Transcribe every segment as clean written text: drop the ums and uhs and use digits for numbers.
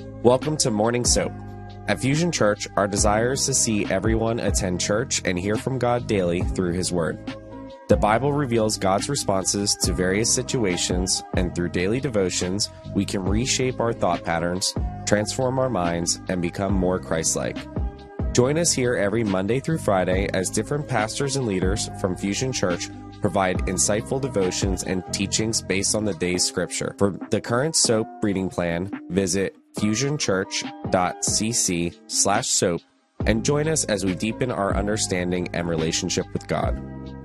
Welcome to Morning Soap. At Fusion Church, our desire is to see everyone attend church and hear from God daily through His Word. The Bible reveals God's responses to various situations, and through daily devotions, we can reshape our thought patterns, transform our minds, and become more Christ-like. Join us here every Monday through Friday as different pastors and leaders from Fusion Church provide insightful devotions and teachings based on the day's scripture. For the current soap reading plan, visit fusionchurch.cc/soap and join us as we deepen our understanding and relationship with God.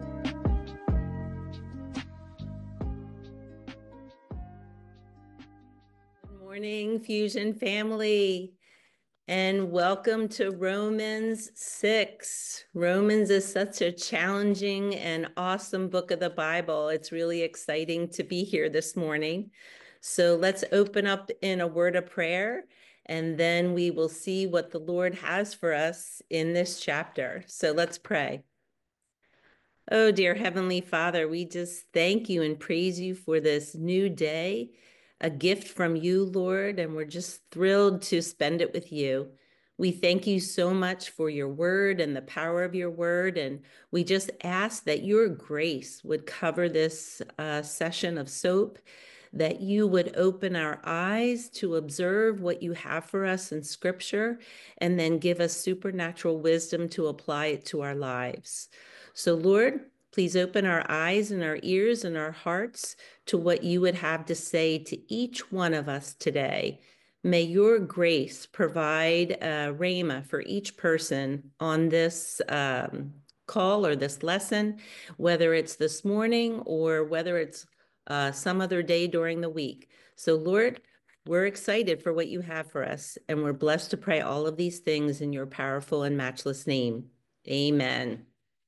Good morning, Fusion family, and welcome to Romans 6. Romans is such a challenging and awesome book of the Bible. It's really exciting to be here this morning. So let's open up in a word of prayer, and then we will see what the Lord has for us in this chapter. So let's pray. Oh, dear Heavenly Father, we just thank you and praise you for this new day, a gift from you, Lord, and we're just thrilled to spend it with you. We thank you so much for your word and the power of your word, and we just ask that your grace would cover this session of soap, that you would open our eyes to observe what you have for us in Scripture, and then give us supernatural wisdom to apply it to our lives. So, Lord, please open our eyes and our ears and our hearts to what you would have to say to each one of us today. May your grace provide a rhema for each person on this call or this lesson, whether it's this morning or whether it's some other day during the week. So, Lord, we're excited for what you have for us, and we're blessed to pray all of these things in your powerful and matchless name. Amen.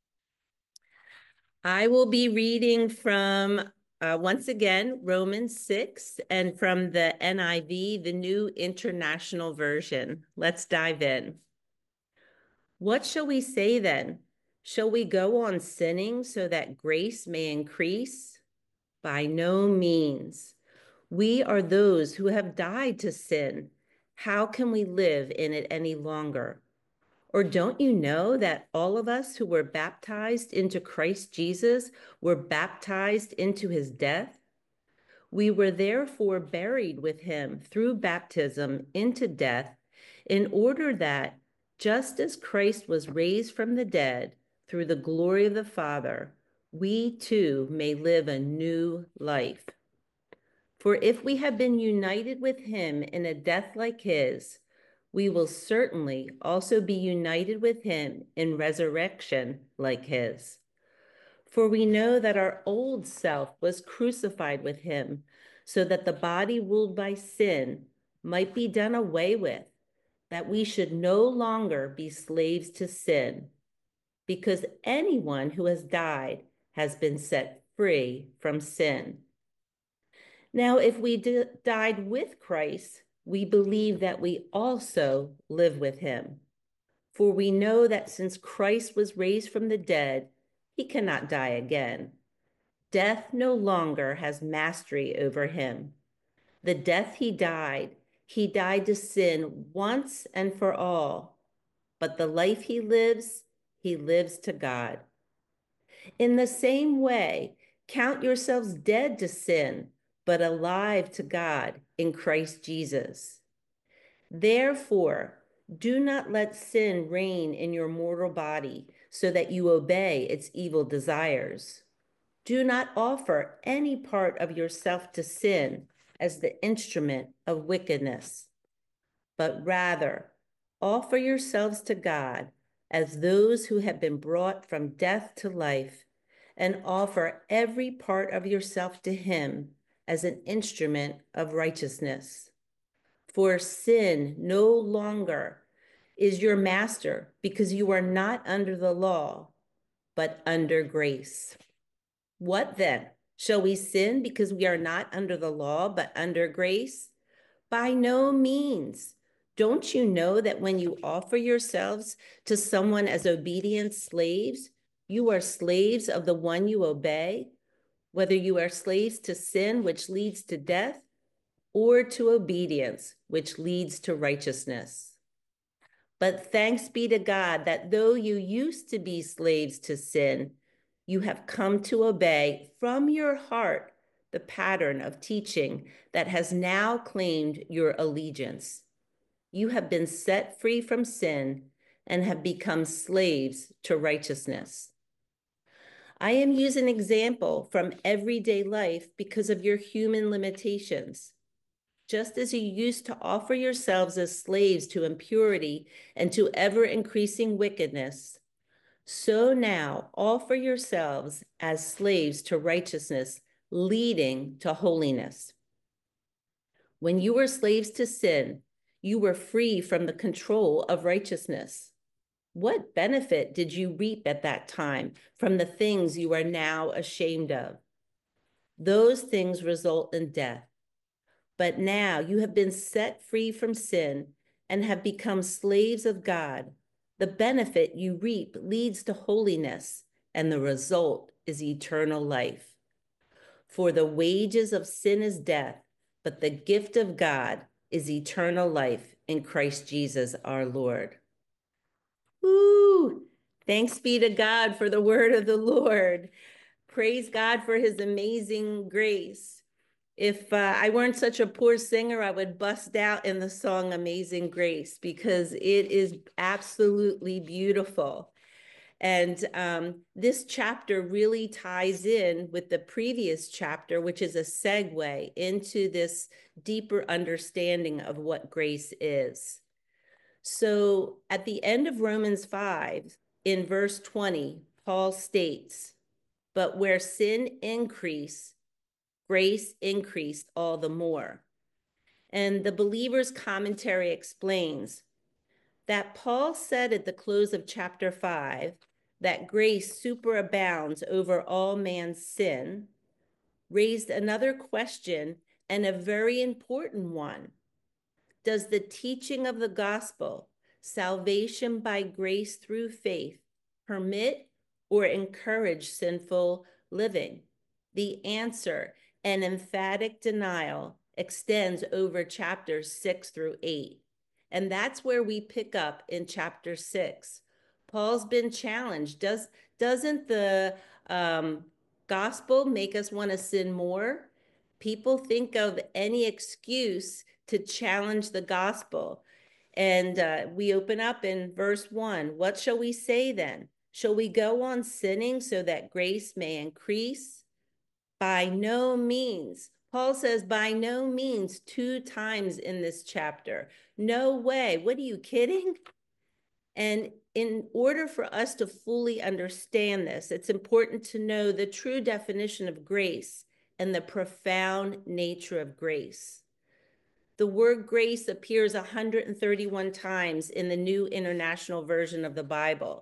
I will be reading from, once again, Romans 6, and from the NIV, the New International Version. Let's dive in. What shall we say then? Shall we go on sinning so that grace may increase? By no means. We are those who have died to sin. How can we live in it any longer? Or don't you know that all of us who were baptized into Christ Jesus were baptized into his death? We were therefore buried with him through baptism into death, in order that, just as Christ was raised from the dead through the glory of the Father, we too may live a new life. For if we have been united with him in a death like his, we will certainly also be united with him in resurrection like his. For we know that our old self was crucified with him, so that the body ruled by sin might be done away with, that we should no longer be slaves to sin, because anyone who has died has been set free from sin. Now, if we died with Christ, we believe that we also live with him. For we know that since Christ was raised from the dead, he cannot die again. Death no longer has mastery over him. The death he died to sin once and for all. But the life he lives to God. In the same way, count yourselves dead to sin, but alive to God in Christ Jesus. Therefore, do not let sin reign in your mortal body, so that you obey its evil desires. Do not offer any part of yourself to sin as the instrument of wickedness, but rather offer yourselves to God as those who have been brought from death to life, and offer every part of yourself to him as an instrument of righteousness. For sin no longer is your master, because you are not under the law, but under grace. What then? Shall we sin because we are not under the law, but under grace? By no means. Don't you know that when you offer yourselves to someone as obedient slaves, you are slaves of the one you obey, whether you are slaves to sin, which leads to death, or to obedience, which leads to righteousness. But thanks be to God that though you used to be slaves to sin, you have come to obey from your heart the pattern of teaching that has now claimed your allegiance. You have been set free from sin and have become slaves to righteousness. I am using an example from everyday life because of your human limitations. Just as you used to offer yourselves as slaves to impurity and to ever-increasing wickedness, so now offer yourselves as slaves to righteousness, leading to holiness. When you were slaves to sin, you were free from the control of righteousness. What benefit did you reap at that time from the things you are now ashamed of? Those things result in death. But now you have been set free from sin and have become slaves of God. The benefit you reap leads to holiness, and the result is eternal life. For the wages of sin is death, but the gift of God is eternal life in Christ Jesus our Lord. Woo! Thanks be to God for the word of the Lord. Praise God for his amazing grace. If I weren't such a poor singer, I would bust out in the song Amazing Grace because it is absolutely beautiful. And this chapter really ties in with the previous chapter, which is a segue into this deeper understanding of what grace is. So at the end of Romans 5, in verse 20, Paul states, "But where sin increased, grace increased all the more." And the Believer's Commentary explains that Paul said at the close of chapter 5 that grace superabounds over all man's sin, raised another question, and a very important one. Does the teaching of the gospel, salvation by grace through faith, permit or encourage sinful living? The answer, an emphatic denial, extends over chapters 6 through 8. And that's where we pick up in chapter 6. Paul's been challenged. Doesn't the gospel make us want to sin more? People think of any excuse to challenge the gospel. And we open up in verse 1. What shall we say then? Shall we go on sinning so that grace may increase? By no means. Paul says, by no means, 2 times in this chapter. No way. What are you kidding? And in order for us to fully understand this, it's important to know the true definition of grace and the profound nature of grace. The word grace appears 131 times in the New International Version of the Bible,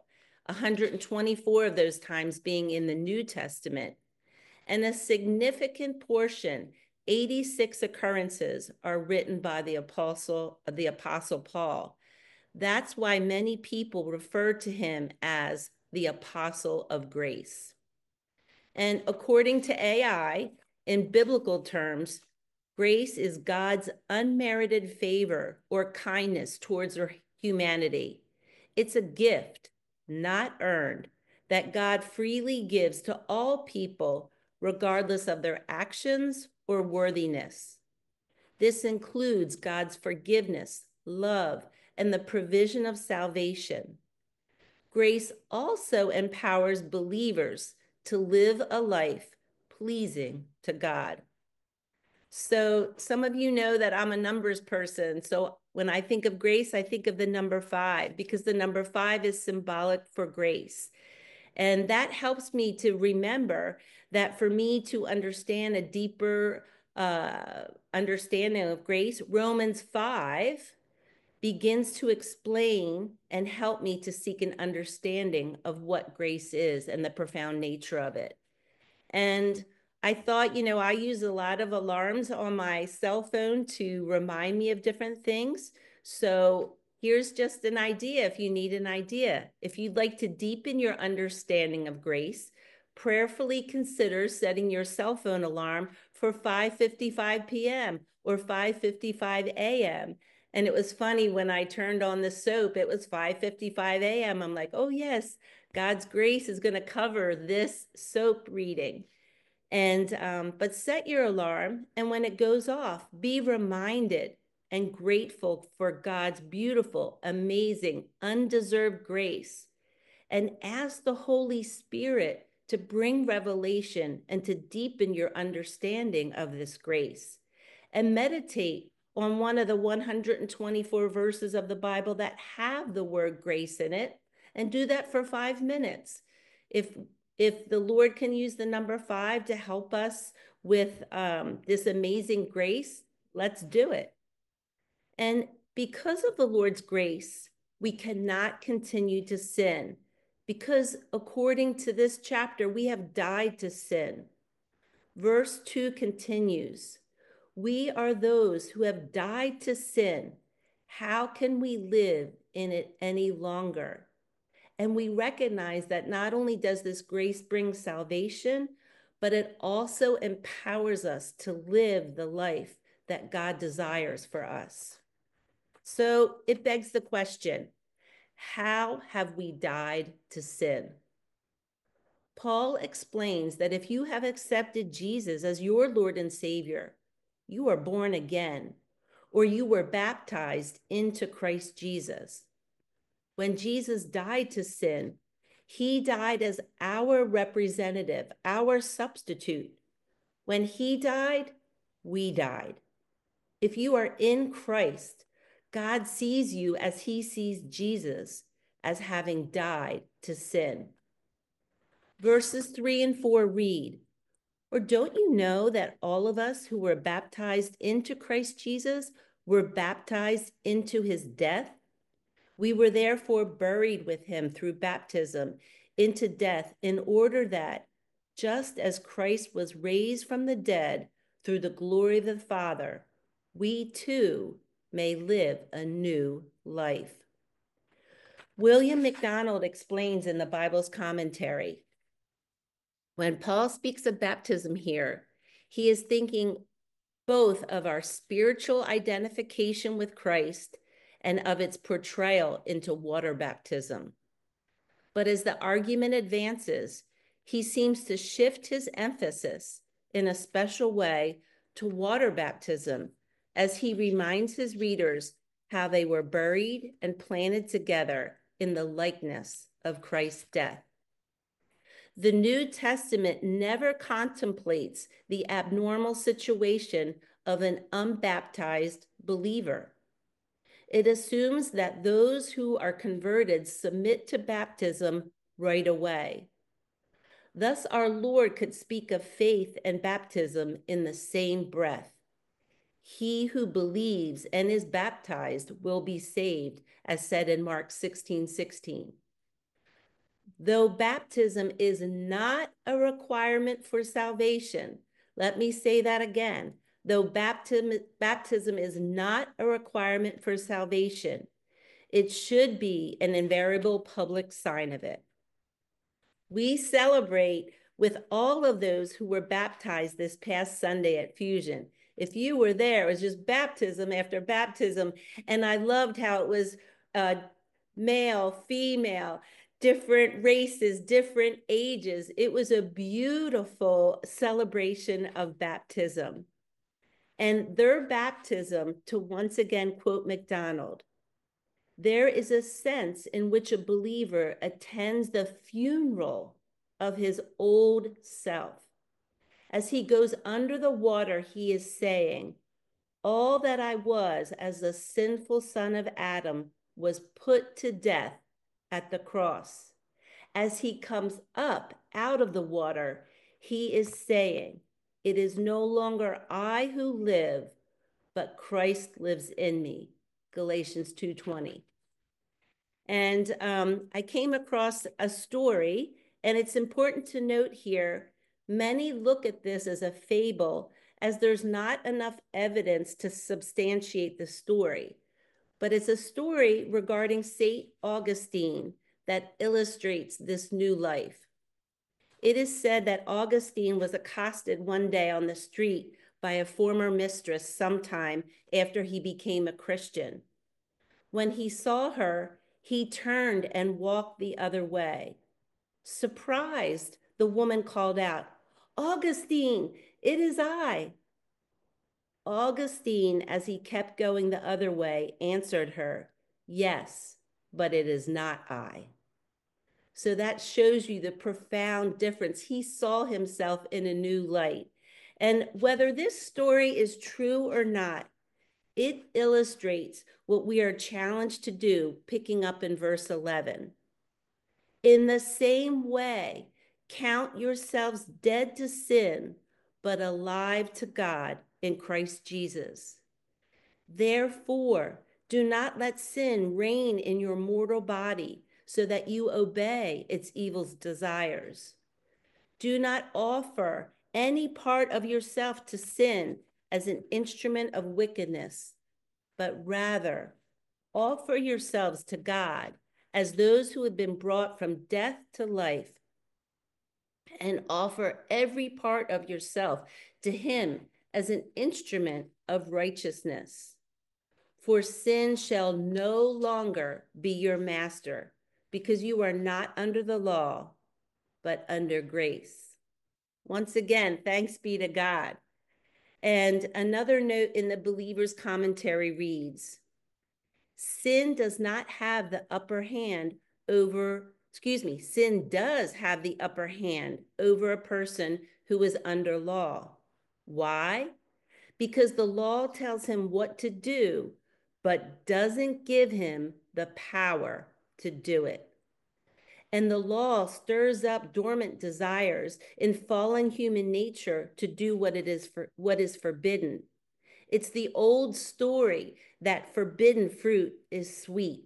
124 of those times being in the New Testament. And a significant portion, 86 occurrences, are written by the Apostle Paul. That's why many people refer to him as the Apostle of Grace. And according to AI, in biblical terms, grace is God's unmerited favor or kindness towards humanity. It's a gift, not earned, that God freely gives to all people, regardless of their actions or worthiness. This includes God's forgiveness, love, and the provision of salvation. Grace also empowers believers to live a life pleasing to God. So some of you know that I'm a numbers person. So when I think of grace, I think of the number 5 because the number 5 is symbolic for grace. And that helps me to remember that for me to understand a deeper understanding of grace, Romans 5 begins to explain and help me to seek an understanding of what grace is and the profound nature of it. And I thought, I use a lot of alarms on my cell phone to remind me of different things. So here's just an idea if you need an idea. If you'd like to deepen your understanding of grace, Prayerfully consider setting your cell phone alarm for 5:55 p.m. or 5:55 a.m. And it was funny when I turned on the soap, it was 5:55 a.m. I'm like, oh yes, God's grace is going to cover this soap reading. But set your alarm, and when it goes off, be reminded and grateful for God's beautiful, amazing, undeserved grace, and ask the Holy Spirit to bring revelation and to deepen your understanding of this grace. And meditate on one of the 124 verses of the Bible that have the word grace in it, and do that for 5 minutes. If the Lord can use the number 5 to help us with this amazing grace, let's do it. And because of the Lord's grace, we cannot continue to sin, because according to this chapter, we have died to sin. Verse 2 continues, we are those who have died to sin. How can we live in it any longer? And we recognize that not only does this grace bring salvation, but it also empowers us to live the life that God desires for us. So it begs the question, how have we died to sin? Paul explains that if you have accepted Jesus as your Lord and Savior, you are born again, or you were baptized into Christ Jesus. When Jesus died to sin, he died as our representative, our substitute. When he died, we died. If you are in Christ, God sees you as he sees Jesus, as having died to sin. Verses 3 and 4 read, or don't you know that all of us who were baptized into Christ Jesus were baptized into his death? We were therefore buried with him through baptism into death, in order that, just as Christ was raised from the dead through the glory of the Father, we too may live a new life. William MacDonald explains in the Bible's commentary, when Paul speaks of baptism here, he is thinking both of our spiritual identification with Christ and of its portrayal into water baptism. But as the argument advances, he seems to shift his emphasis in a special way to water baptism, as he reminds his readers how they were buried and planted together in the likeness of Christ's death. The New Testament never contemplates the abnormal situation of an unbaptized believer. It assumes that those who are converted submit to baptism right away. Thus, our Lord could speak of faith and baptism in the same breath. He who believes and is baptized will be saved, as said in Mark 16:16. Though baptism is not a requirement for salvation, let me say that again. Though baptism is not a requirement for salvation, it should be an invariable public sign of it. We celebrate with all of those who were baptized this past Sunday at Fusion. If you were there, it was just baptism after baptism. And I loved how it was male, female, different races, different ages. It was a beautiful celebration of baptism. And their baptism, to once again quote MacDonald, there is a sense in which a believer attends the funeral of his old self. As he goes under the water, he is saying, all that I was as the sinful son of Adam was put to death at the cross. As he comes up out of the water, he is saying, it is no longer I who live, but Christ lives in me. Galatians 2:20. And I came across a story, and it's important to note here, many look at this as a fable, as there's not enough evidence to substantiate the story. But it's a story regarding St. Augustine that illustrates this new life. It is said that Augustine was accosted one day on the street by a former mistress sometime after he became a Christian. When he saw her, he turned and walked the other way. Surprised, the woman called out, "Augustine, it is I." Augustine, as he kept going the other way, answered her, "Yes, but it is not I." So that shows you the profound difference. He saw himself in a new light. And whether this story is true or not, it illustrates what we are challenged to do, picking up in verse 11. In the same way, count yourselves dead to sin, but alive to God in Christ Jesus. Therefore, do not let sin reign in your mortal body, so that you obey its evil desires. Do not offer any part of yourself to sin as an instrument of wickedness, but rather offer yourselves to God as those who have been brought from death to life, and offer every part of yourself to him as an instrument of righteousness. For sin shall no longer be your master, because you are not under the law, but under grace. Once again, thanks be to God. And another note in the Believer's Commentary reads, sin does have the upper hand over a person who is under law. Why? Because the law tells him what to do, but doesn't give him the power to do it. And the law stirs up dormant desires in fallen human nature to do what is forbidden. It's the old story that forbidden fruit is sweet.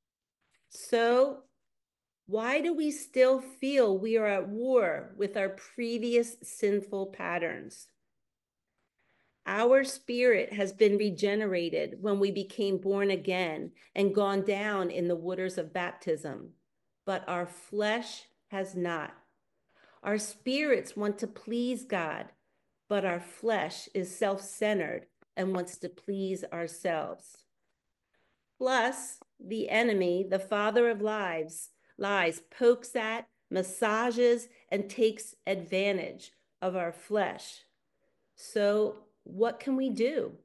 So why do we still feel we are at war with our previous sinful patterns? Our spirit has been regenerated when we became born again and gone down in the waters of baptism, but our flesh has not. Our spirits want to please God, but our flesh is self-centered and wants to please ourselves. Plus, the enemy, the father of lies, pokes at, massages, and takes advantage of our flesh. So what can we do?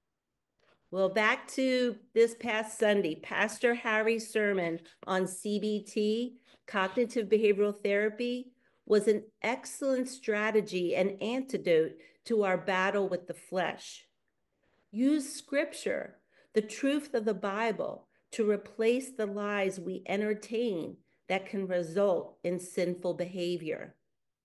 Well, back to this past Sunday, Pastor Harry's sermon on CBT, cognitive behavioral therapy, was an excellent strategy and antidote to our battle with the flesh. Use scripture, the truth of the Bible, to replace the lies we entertain that can result in sinful behavior.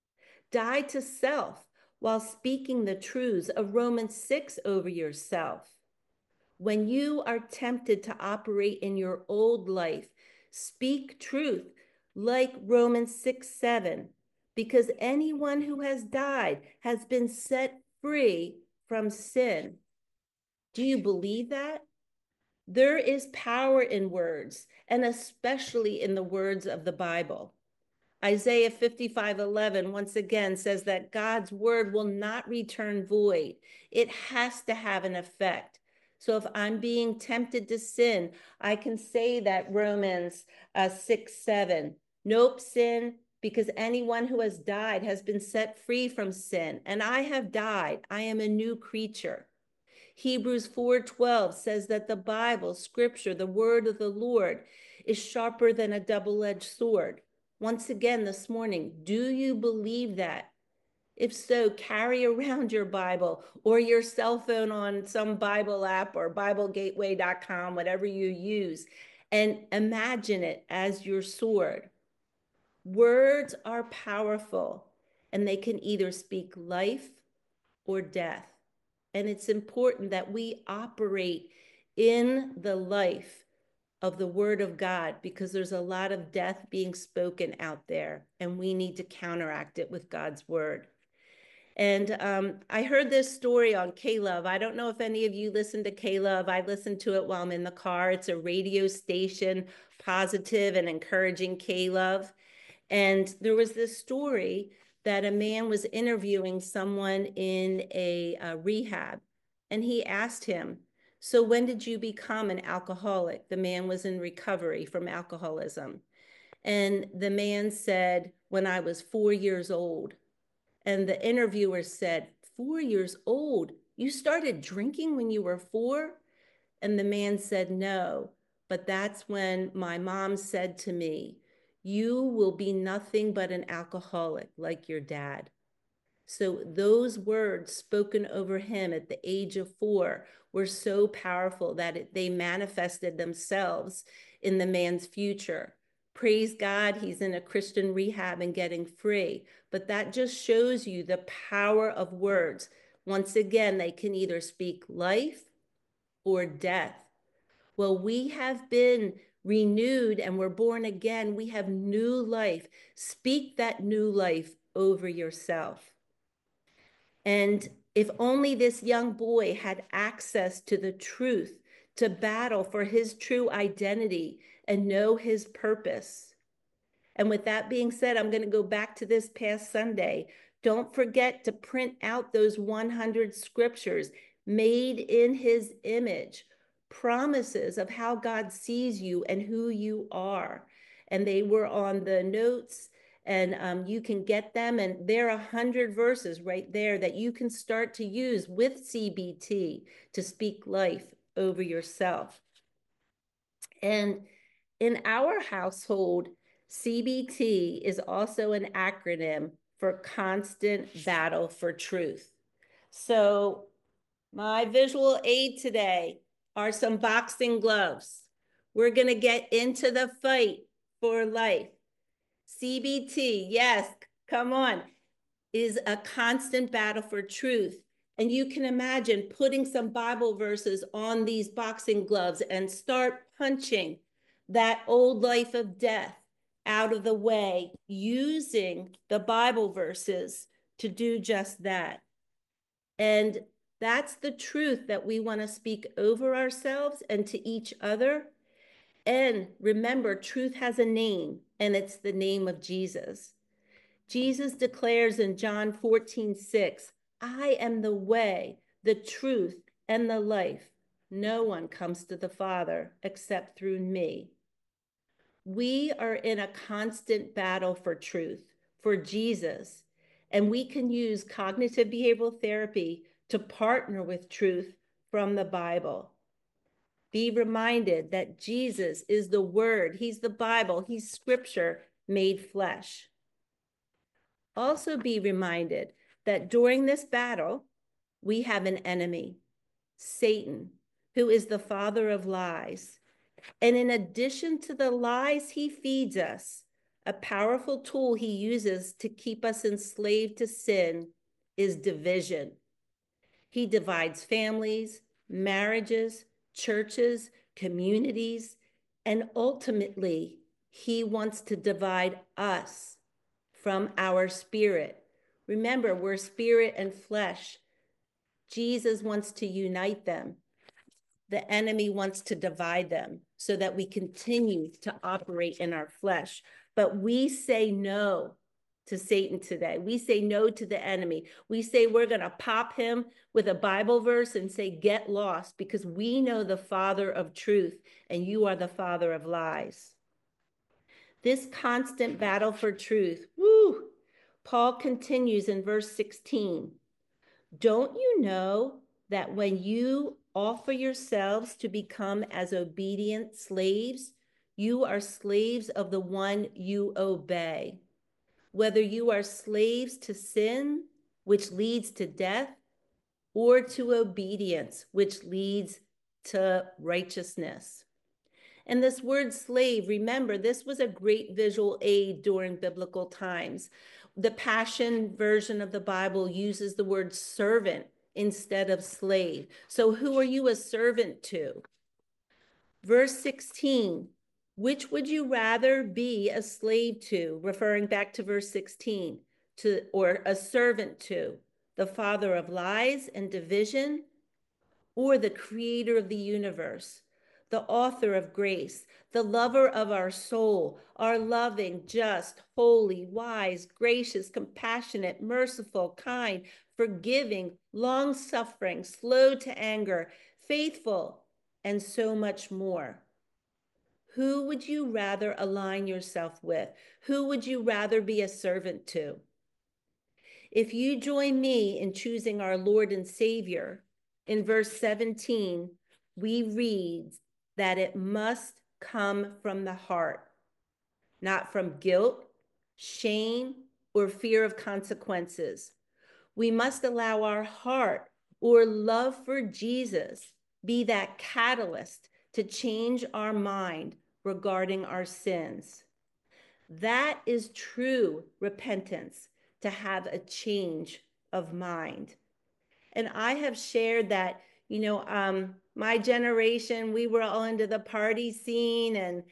Die to self while speaking the truths of Romans 6 over yourself. When you are tempted to operate in your old life, speak truth like Romans 6:7, because anyone who has died has been set free from sin. Do you believe that? There is power in words, and especially in the words of the Bible. Isaiah 55:11 once again says that God's word will not return void. It has to have an effect. So if I'm being tempted to sin, I can say that Romans 6:7. Nope, sin, because anyone who has died has been set free from sin. And I have died. I am a new creature. Hebrews 4:12 says that the Bible, scripture, the word of the Lord, is sharper than a double-edged sword. Once again this morning, do you believe that? If so, carry around your Bible or your cell phone on some Bible app or BibleGateway.com, whatever you use, and imagine it as your sword. Words are powerful, and they can either speak life or death. And it's important that we operate in the life of the word of God, because there's a lot of death being spoken out there, and we need to counteract it with God's word. And I heard this story on K-Love. I don't know if any of you listen to K-Love. I listen to it while I'm in the car. It's a radio station, positive and encouraging K-Love. And there was this story that a man was interviewing someone in a rehab, and he asked him, "So when did you become an alcoholic?" The man was in recovery from alcoholism. And the man said, "When I was 4 years old." And the interviewer said, 4 years old? You started drinking when you were 4? And the man said, "No, but that's when my mom said to me, 'You will be nothing but an alcoholic like your dad.'" So those words spoken over him at the age of 4 were so powerful that they manifested themselves in the man's future. Praise God, he's in a Christian rehab and getting free. But that just shows you the power of words. Once again, they can either speak life or death. Well, we have been renewed and we're born again. We have new life. Speak that new life over yourself. And if only this young boy had access to the truth, to battle for his true identity and know his purpose. And with that being said, I'm going to go back to this past Sunday. Don't forget to print out those 100 scriptures made in his image, promises of how God sees you and who you are. And they were on the notes, and you can get them. And there are 100 verses right there that you can start to use with CBT to speak life over yourself. And in our household, CBT is also an acronym for Constant Battle for Truth. So my visual aid today are some boxing gloves. We're going to get into the fight for life. CBT, yes, come on, is a constant battle for truth. And you can imagine putting some Bible verses on these boxing gloves and start punching that old life of death out of the way, using the Bible verses to do just that. And that's the truth that we want to speak over ourselves and to each other. And remember, truth has a name, and it's the name of Jesus. Jesus declares in John 14:6, "I am the way, the truth, and the life. No one comes to the Father except through me." We are in a constant battle for truth, for Jesus, and we can use cognitive behavioral therapy to partner with truth from the Bible. Be reminded that Jesus is the Word, He's the Bible, He's Scripture made flesh. Also be reminded that during this battle, we have an enemy, Satan, who is the father of lies. And in addition to the lies he feeds us, a powerful tool he uses to keep us enslaved to sin is division. He divides families, marriages, churches, communities, and ultimately, he wants to divide us from our spirit. Remember, we're spirit and flesh. Jesus wants to unite them. The enemy wants to divide them so that we continue to operate in our flesh. But we say no to Satan today. We say no to the enemy. We say we're going to pop him with a Bible verse and say, "Get lost," because we know the Father of truth and you are the father of lies. This constant battle for truth, woo! Paul continues in verse 16. "Don't you know that when you offer yourselves to become as obedient slaves, you are slaves of the one you obey, whether you are slaves to sin, which leads to death, or to obedience, which leads to righteousness." And this word slave, remember, this was a great visual aid during biblical times. The Passion version of the Bible uses the word servant instead of slave. So who are you a servant to? Verse 16, which would you rather be a slave to, referring back to verse 16, or a servant to, the father of lies and division, or the creator of the universe, the author of grace, the lover of our soul, our loving, just, holy, wise, gracious, compassionate, merciful, kind, forgiving, long-suffering, slow to anger, faithful, and so much more. Who would you rather align yourself with? Who would you rather be a servant to? If you join me in choosing our Lord and Savior, in verse 17, we read that it must come from the heart, not from guilt, shame, or fear of consequences. We must allow our heart or love for Jesus be that catalyst to change our mind regarding our sins. That is true repentance, to have a change of mind. And I have shared that, my generation, we were all into the party scene, and,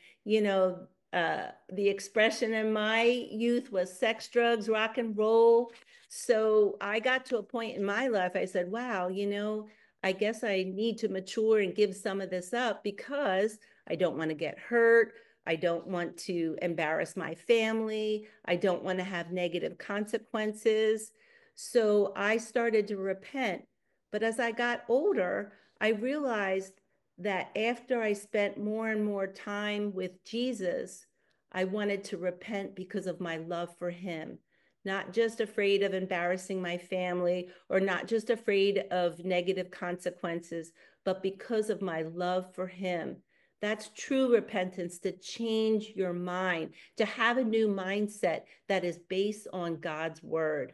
the expression in my youth was sex, drugs, rock and roll. So I got to a point in my life, I said, wow, I guess I need to mature and give some of this up because I don't want to get hurt. I don't want to embarrass my family. I don't want to have negative consequences. So I started to repent. But as I got older, I realized that after I spent more and more time with Jesus, I wanted to repent because of my love for him, not just afraid of embarrassing my family or not just afraid of negative consequences, but because of my love for him. That's true repentance, to change your mind, to have a new mindset that is based on God's word.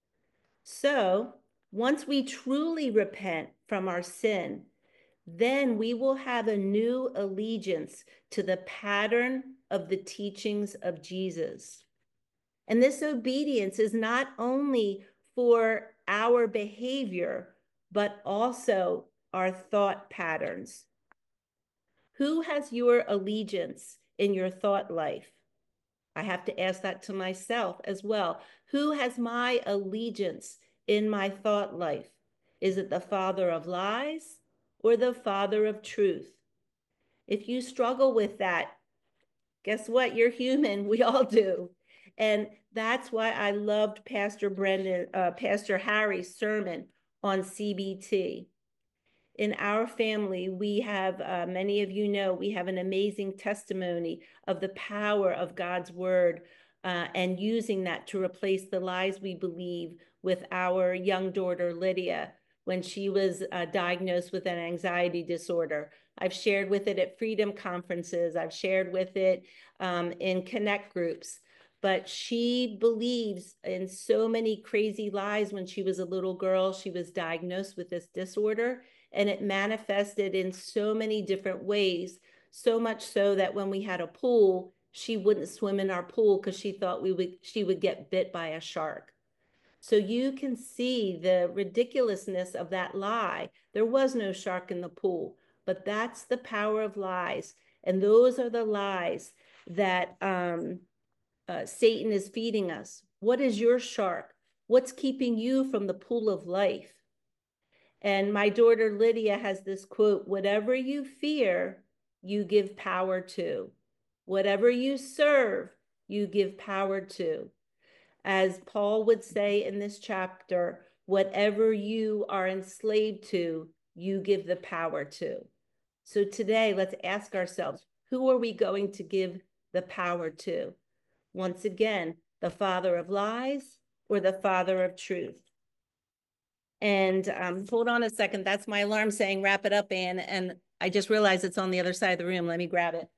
So once we truly repent from our sin, then we will have a new allegiance to the pattern of the teachings of Jesus. And this obedience is not only for our behavior, but also our thought patterns. Who has your allegiance in your thought life? I have to ask that to myself as well. Who has my allegiance in my thought life? Is it the father of lies or the father of truth? If you struggle with that, guess what? You're human. We all do. And that's why I loved Pastor Harry's sermon on CBT. In our family, we have, many of you know, we have an amazing testimony of the power of God's word and using that to replace the lies we believe with our young daughter, Lydia, when she was diagnosed with an anxiety disorder. I've shared with it at Freedom Conferences. I've shared with it in Connect groups. But she believes in so many crazy lies. When she was a little girl, she was diagnosed with this disorder, and it manifested in so many different ways, so much so that when we had a pool, she wouldn't swim in our pool because she thought she would get bit by a shark. So you can see the ridiculousness of that lie. There was no shark in the pool, but that's the power of lies. And those are the lies that Satan is feeding us. What is your shark? What's keeping you from the pool of life? And my daughter Lydia has this quote: whatever you fear, you give power to. Whatever you serve, you give power to. As Paul would say in this chapter, whatever you are enslaved to, you give the power to. So today, let's ask ourselves, who are we going to give the power to? Once again, the father of lies or the father of truth? And hold on a second. That's my alarm saying wrap it up, Anne. And I just realized it's on the other side of the room. Let me grab it.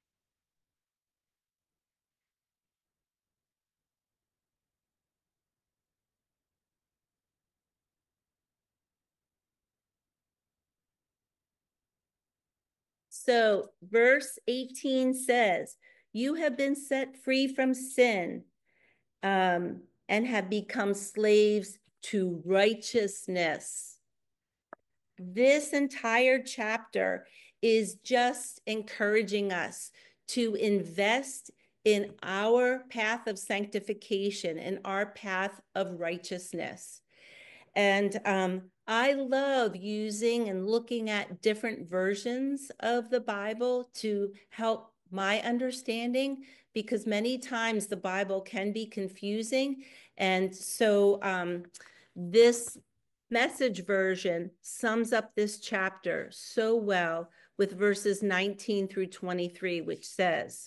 So verse 18 says, you have been set free from sin and have become slaves to righteousness. This entire chapter is just encouraging us to invest in our path of sanctification, in our path of righteousness. And I love using and looking at different versions of the Bible to help my understanding, because many times the Bible can be confusing. And so this Message version sums up this chapter so well with verses 19 through 23, which says,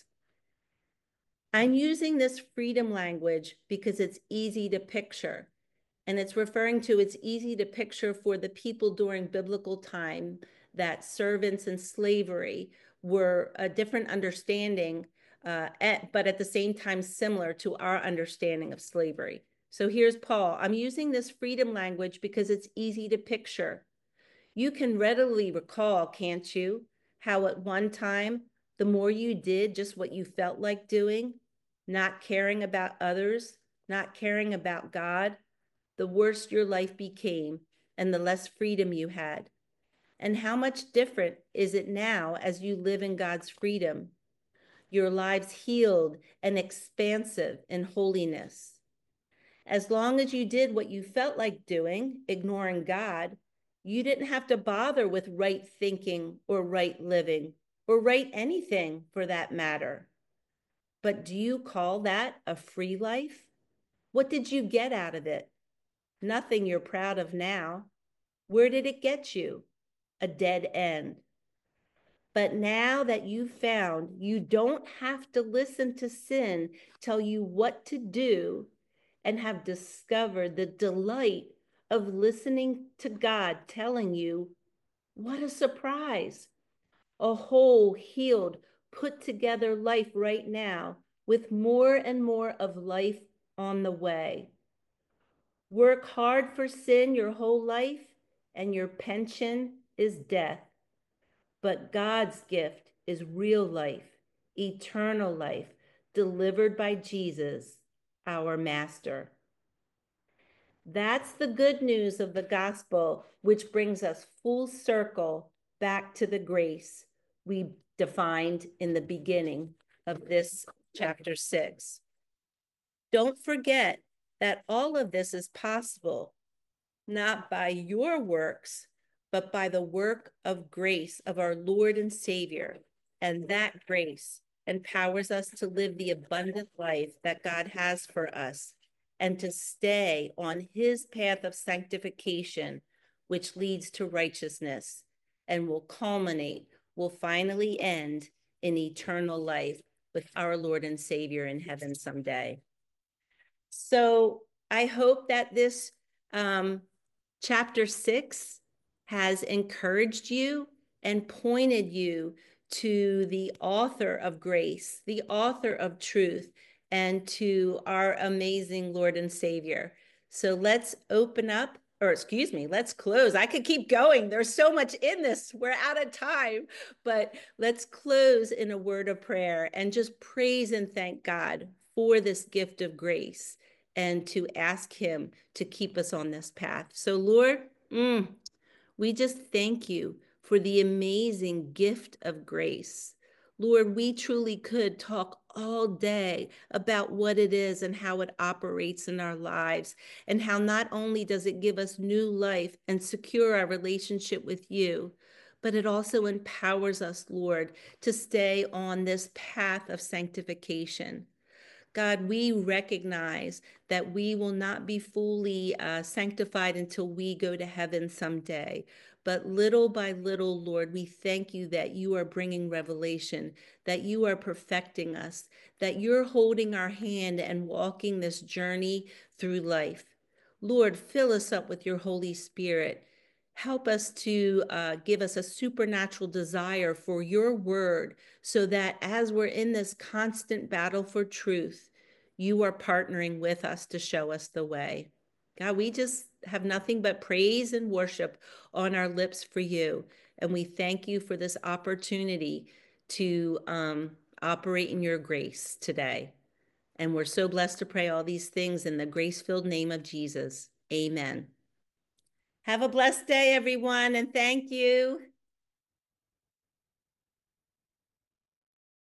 I'm using this freedom language because it's easy to picture. And it's referring to, it's easy to picture for the people during biblical time that servants and slavery were a different understanding, but at the same time similar to our understanding of slavery. So here's Paul. I'm using this freedom language because it's easy to picture. You can readily recall, can't you, how at one time, the more you did just what you felt like doing, not caring about others, not caring about God, the worse your life became and the less freedom you had. And how much different is it now as you live in God's freedom? Your lives healed and expansive in holiness. As long as you did what you felt like doing, ignoring God, you didn't have to bother with right thinking or right living or right anything for that matter. But do you call that a free life? What did you get out of it? Nothing you're proud of now. Where did it get you? A dead end. But now that you've found you don't have to listen to sin tell you what to do, and have discovered the delight of listening to God telling you, what a surprise. A whole, healed, put together life right now with more and more of life on the way. Work hard for sin your whole life, and your pension is death. But God's gift is real life, eternal life, delivered by Jesus, our Master. That's the good news of the gospel, which brings us full circle back to the grace we defined in the beginning of this chapter 6. Don't forget that all of this is possible not by your works, but by the work of grace of our Lord and Savior. And that grace empowers us to live the abundant life that God has for us and to stay on his path of sanctification, which leads to righteousness and will finally end in eternal life with our Lord and Savior in heaven someday. So I hope that this chapter 6 has encouraged you and pointed you to the author of grace, the author of truth, and to our amazing Lord and Savior. So let's open up, or excuse me, let's close. I could keep going. There's so much in this. We're out of time, but let's close in a word of prayer and just praise and thank God for this gift of grace, and to ask him to keep us on this path. So Lord, we just thank you for the amazing gift of grace. Lord, we truly could talk all day about what it is and how it operates in our lives, and how not only does it give us new life and secure our relationship with you, but it also empowers us, Lord, to stay on this path of sanctification. God, we recognize that we will not be fully sanctified until we go to heaven someday. But little by little, Lord, we thank you that you are bringing revelation, that you are perfecting us, that you're holding our hand and walking this journey through life. Lord, fill us up with your Holy Spirit. Help us to give us a supernatural desire for your word, so that as we're in this constant battle for truth, you are partnering with us to show us the way. God, we just have nothing but praise and worship on our lips for you. And we thank you for this opportunity to operate in your grace today. And we're so blessed to pray all these things in the grace-filled name of Jesus. Amen. Have a blessed day, everyone, and thank you.